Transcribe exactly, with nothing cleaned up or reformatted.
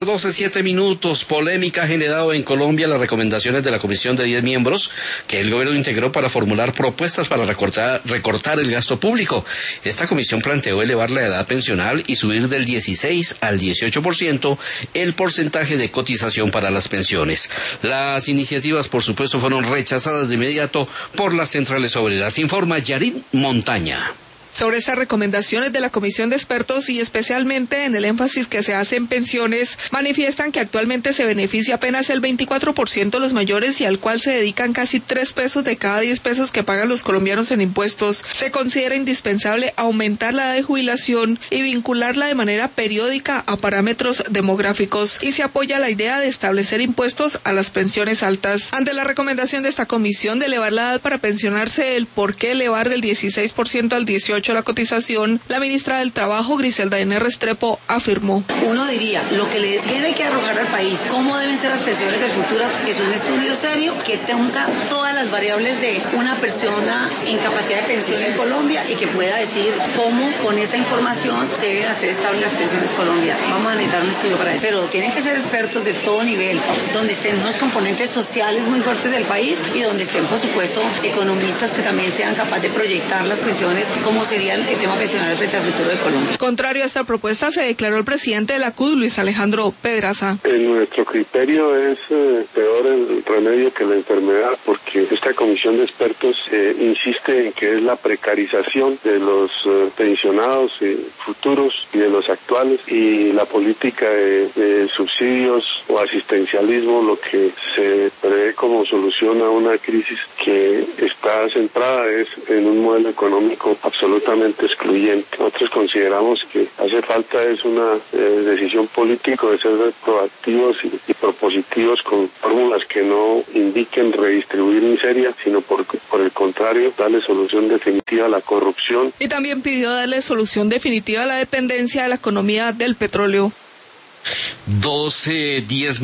doce, siete minutos. Polémica ha generado en Colombia las recomendaciones de la comisión de diez miembros que el gobierno integró para formular propuestas para recortar, recortar el gasto público. Esta comisión planteó elevar la edad pensional y subir del dieciséis al dieciocho por ciento el porcentaje de cotización para las pensiones. Las iniciativas, por supuesto, fueron rechazadas de inmediato por las centrales obreras. Informa Yarin Montaña. Sobre estas recomendaciones de la Comisión de Expertos y especialmente en el énfasis que se hace en pensiones, manifiestan que actualmente se beneficia apenas el veinticuatro por ciento de los mayores y al cual se dedican casi tres pesos de cada diez pesos que pagan los colombianos en impuestos. Se considera indispensable aumentar la edad de jubilación y vincularla de manera periódica a parámetros demográficos y se apoya la idea de establecer impuestos a las pensiones altas. Ante la recomendación de esta comisión de elevar la edad para pensionarse, el por qué elevar del dieciséis por ciento al dieciocho por ciento la cotización, la ministra del Trabajo, Griselda N. Restrepo, afirmó. Uno diría, lo que le tiene que arrojar al país, cómo deben ser las pensiones del futuro, es un estudio serio que tenga todas las variables de una persona en capacidad de pensión en Colombia y que pueda decir cómo con esa información se deben hacer estables las pensiones colombianas. Vamos a necesitar un estudio para eso. Pero tienen que ser expertos de todo nivel, donde estén unos componentes sociales muy fuertes del país y donde estén, por supuesto, economistas que también sean capaces de proyectar las pensiones como sería el tema pensional frente al futuro de Colombia. Contrario a esta propuesta se declaró el presidente de la C U D, Luis Alejandro Pedraza. En nuestro criterio es eh, peor el remedio que la enfermedad, porque esta comisión de expertos eh, insiste en que es la precarización de los eh, pensionados eh, futuros y de los actuales, y la política de, de subsidios o asistencialismo lo que se prevé como solución a una crisis que está centrada es en un modelo económico absolutamente excluyente. Nosotros consideramos que hace falta es una eh, decisión política de ser proactivos y, y propositivos con fórmulas que no indiquen redistribuir miseria, sino por, por el contrario, darle solución definitiva a la corrupción. Y también pidió darle solución definitiva a la dependencia de la economía del petróleo. doce, diez